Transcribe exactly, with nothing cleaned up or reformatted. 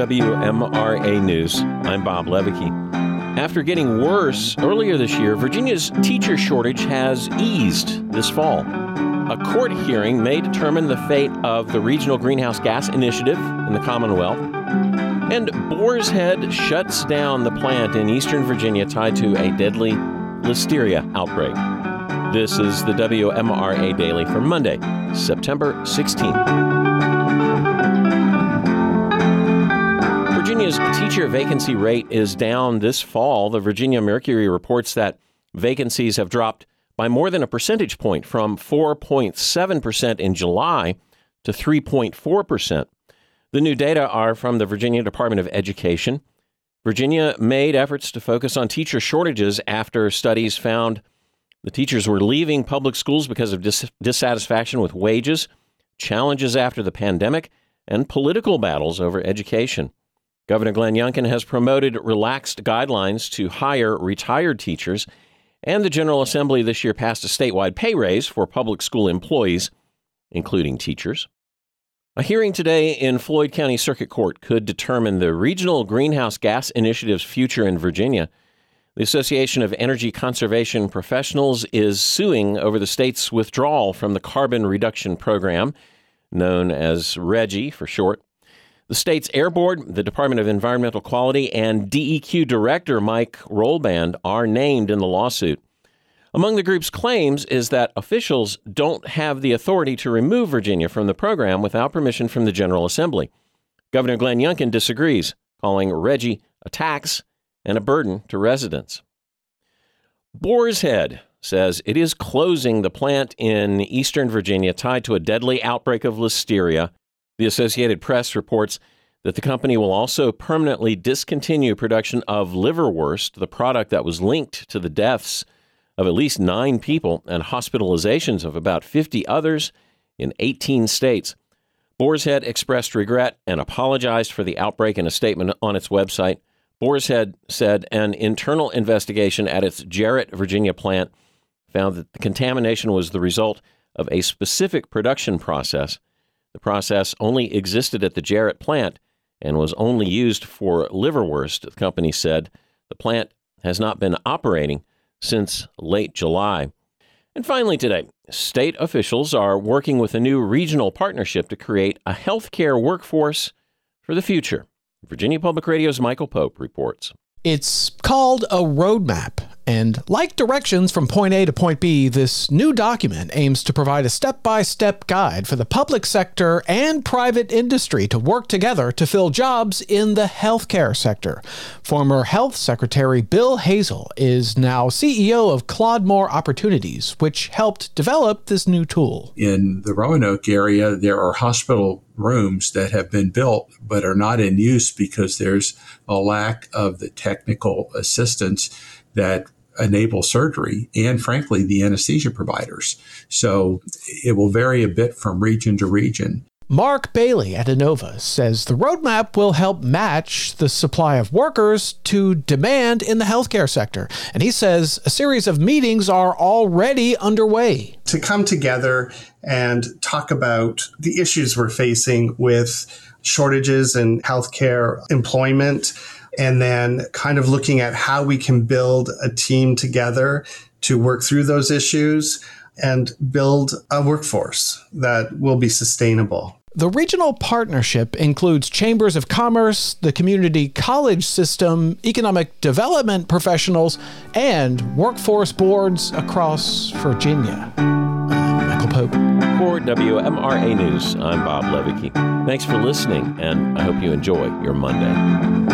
W M R A News. I'm Bob Levicki. After getting worse earlier this year, Virginia's teacher shortage has eased this fall. A court hearing may determine the fate of the Regional Greenhouse Gas Initiative in the Commonwealth. And Boar's Head shuts down the plant in eastern Virginia tied to a deadly listeria outbreak. This is the W M R A Daily for Monday, September sixteenth. Virginia's teacher vacancy rate is down this fall. The Virginia Mercury reports that vacancies have dropped by more than a percentage point from four point seven percent in July to three point four percent. The new data are from the Virginia Department of Education. Virginia made efforts to focus on teacher shortages after studies found the teachers were leaving public schools because of dis- dissatisfaction with wages, challenges after the pandemic, and political battles over education. Governor Glenn Youngkin has promoted relaxed guidelines to hire retired teachers, and the General Assembly this year passed a statewide pay raise for public school employees, including teachers. A hearing today in Floyd County Circuit Court could determine the Regional Greenhouse Gas Initiative's future in Virginia. The Association of Energy Conservation Professionals is suing over the state's withdrawal from the Carbon Reduction Program, known as RGGI for short. The state's Air Board, the Department of Environmental Quality, and D E Q Director Mike Rollband are named in the lawsuit. Among the group's claims is that officials don't have the authority to remove Virginia from the program without permission from the General Assembly. Governor Glenn Youngkin disagrees, calling RGGI a tax and a burden to residents. Boar's Head says it is closing the plant in eastern Virginia tied to a deadly outbreak of listeria. The Associated Press reports that the company will also permanently discontinue production of liverwurst, the product that was linked to the deaths of at least nine people and hospitalizations of about fifty others in eighteen states. Boar's Head expressed regret and apologized for the outbreak in a statement on its website. Boar's Head said an internal investigation at its Jarrett, Virginia plant found that the contamination was the result of a specific production process. The process only existed at the Jarrett plant and was only used for liverwurst, the company said. The plant has not been operating since late July. And finally today, state officials are working with a new regional partnership to create a healthcare workforce for the future. Virginia Public Radio's Michael Pope reports. It's called a roadmap, and like directions from point A to point B, this new document aims to provide a step-by-step guide for the public sector and private industry to work together to fill jobs in the healthcare sector. Former Health Secretary Bill Hazel is now C E O of Claudemore Opportunities, which helped develop this new tool. In the Roanoke area, there are hospital rooms that have been built but are not in use because there's a lack of the technical assistance that enable surgery and, frankly, the anesthesia providers. So it will vary a bit from region to region. Mark Bailey at Inova says the roadmap will help match the supply of workers to demand in the healthcare sector. And he says a series of meetings are already underway. To come together and talk about the issues we're facing with shortages in healthcare employment, and then kind of looking at how we can build a team together to work through those issues and build a workforce that will be sustainable. The regional partnership includes chambers of commerce, the community college system, economic development professionals, and workforce boards across Virginia. I'm Michael Pope. For W M R A News, I'm Bob Levicki. Thanks for listening, and I hope you enjoy your Monday.